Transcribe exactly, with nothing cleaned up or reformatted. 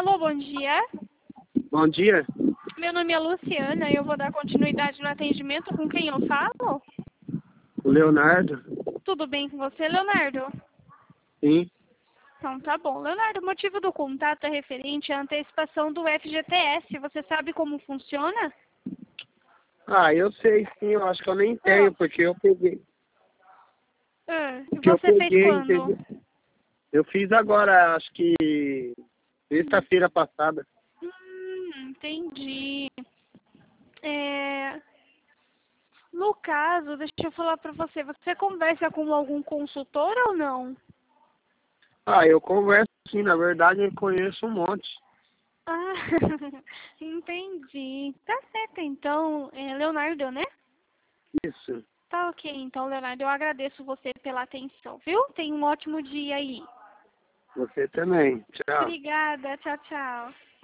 Alô, bom dia. Bom dia. Meu nome é Luciana e eu vou dar continuidade no atendimento. Com quem eu falo? O Leonardo? Tudo bem com você, Leonardo? Sim. Então tá bom. Leonardo, o motivo do contato é referente à antecipação do F G T S. Você sabe como funciona? Ah, eu sei sim, eu acho que eu nem tenho, Ah. porque eu peguei. Ah, e Porque eu você fez peguei, quando? entendeu? Eu fiz agora, acho que sexta-feira passada. Hum, entendi. É... No caso, deixa eu falar pra você, você conversa com algum consultor ou não? Ah, eu converso sim, na verdade eu conheço um monte. Ah, entendi. Tá certo, então, é Leonardo, né? Isso. Tá ok, então, Leonardo, eu agradeço você pela atenção, viu? Tenha um ótimo dia aí. Você também. Tchau. Obrigada, tchau, tchau.